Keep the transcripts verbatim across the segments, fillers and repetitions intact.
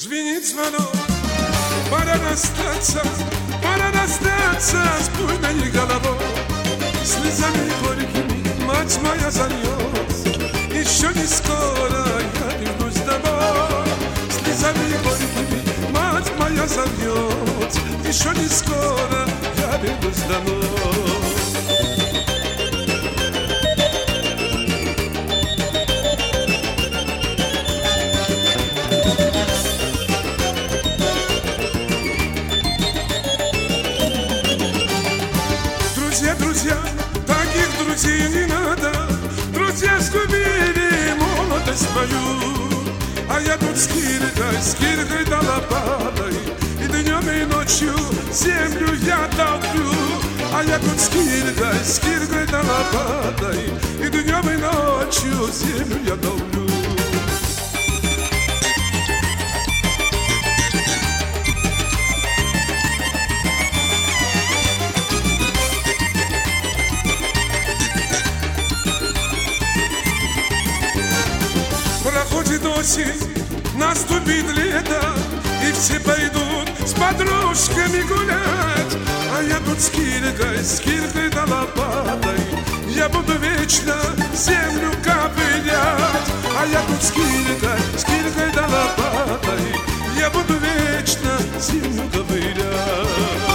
Звенит звонок, пора расстаться, пора расстаться с буйной головой. Слезами горькими мать моя зальет, еще не скоро я вернусь домой. Слезами горькими мать моя зальет, еще не скоро я вернусь домой. Друзья, таких друзей не надо. Друзья сгубили молодость мою. А я тут с киркой, с киркой да лопатой, и днем и ночью землю я долблю. А я тут с киркой, с киркой да лопатой, и днем и ночью землю я долблю. Проходит осень, наступит лето, и все пойдут с подружками гулять. А я тут с киркой, с киркой да лопатой, я буду вечно землю ковырять. А я тут с киркой, с киркой да лопатой, я буду вечно землю ковырять.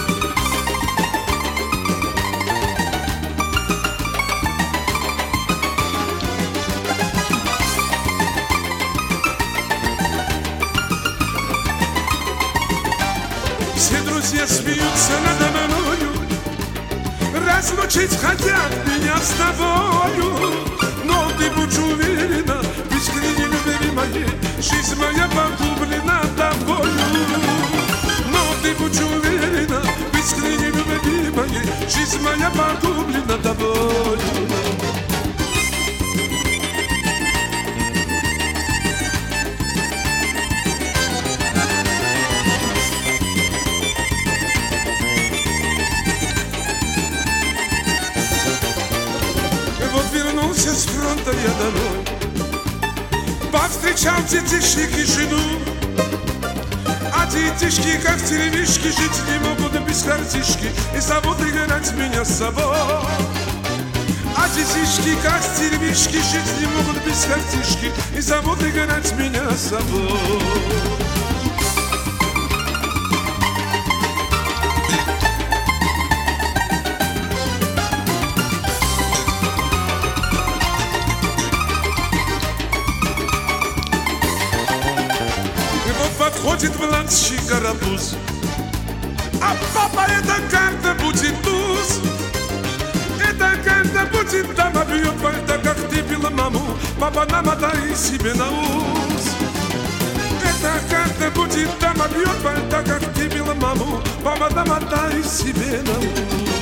Все друзья смеются надо мною, разлучить хотят меня с тобою. Но ты будь уверена, в искренней любви моей жизнь моя погублена тобою. Но ты будь уверена, в искренней любви моей жизнь моя погублена тобою. Вернулся с фронта я домой, повстречал детишек и жену. А детишки, как телевишки, жить не могут без картишки, и зовут играть меня с собой. А детишки, как телевишки, жить не могут без картишки, и зовут играть меня с собой. Подходит младший карапуз, а папа, это когда будет туз? Это когда будет дама бьет пальто, как ты била маму, папа, намотай себе на ус. Это когда будет дама бьет пальто, как ты била маму, папа, намотай себе на ус.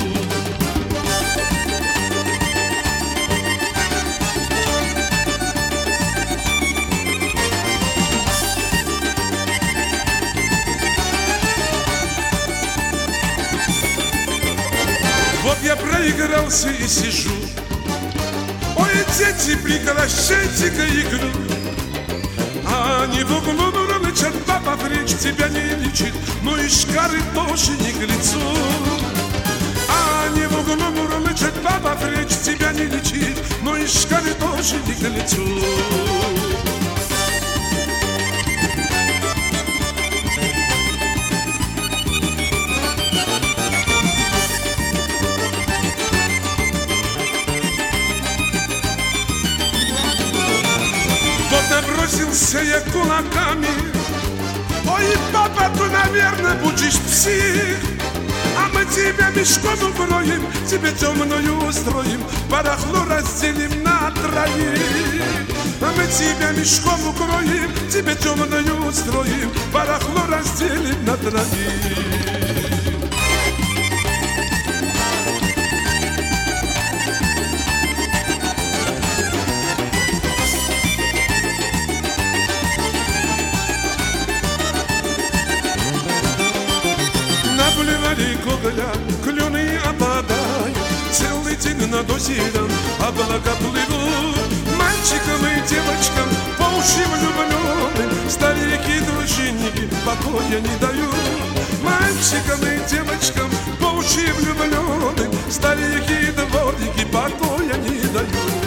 Вот я проигрался и сижу. Ой, дети, прекращайте-ка игру. А они в углу мурлычат, папа, вречь тебя не лечит, но и шкары тоже не к лицу. А они в углу мурлычат, папа, вречь тебя не лечит, но и шкары тоже не к лицу. Набросился я кулаками. Ой, папа, ты, наверное, будешь псих. А мы тебя мешком укроем, тебе темную устроим, барахло разделим на троих. А мы тебя мешком укроем, тебе темную устроим, барахло разделим на троих. Наблевали гоголя, клюны опадают, целый день над озером облака плывут. Мальчикам и девочкам по уши влюбленным, старики, дружинники покоя не дают. Мальчикам и девочкам по уши влюбленным, старики и дворники покоя не дают.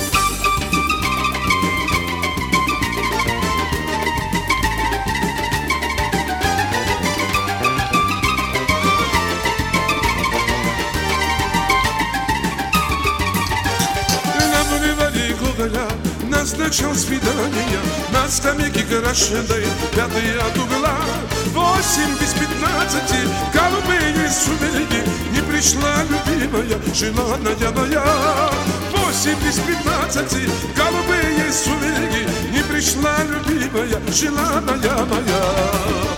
Назначил свидание на скамейке крашеной, пятый от угла. Восемь без пятнадцати, голубые сумерки, не пришла любимая, желанная моя. Восемь без пятнадцати, голубые сумерки, не пришла любимая, желанная моя.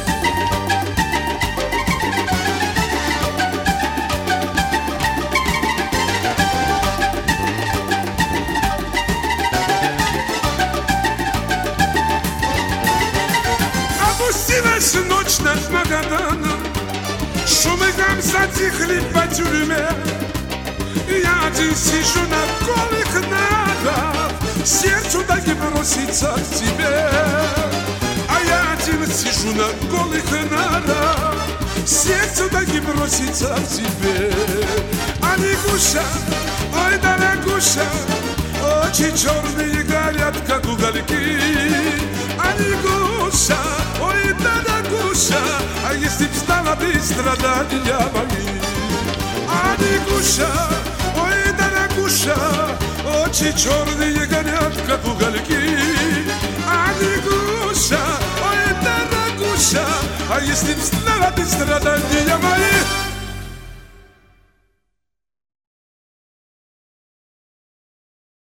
Опустилась ночь над Магаданом, шумы там затихли по тюрьме. Я один сижу на голых нарах, сердцу так и бросится к тебе. А я один сижу на голых нарах, сердцу так и бросится к тебе. А Никуша, ой, дорогуша, очи черные горят, как угольки. А Никуша, ой, дорогуша, а если б знала ты страдания мои. А Никуша, ой, дорогуша, очи черные горят, как угольки. А Никуша, ой, дорогуша, а если б знала ты страдания мои.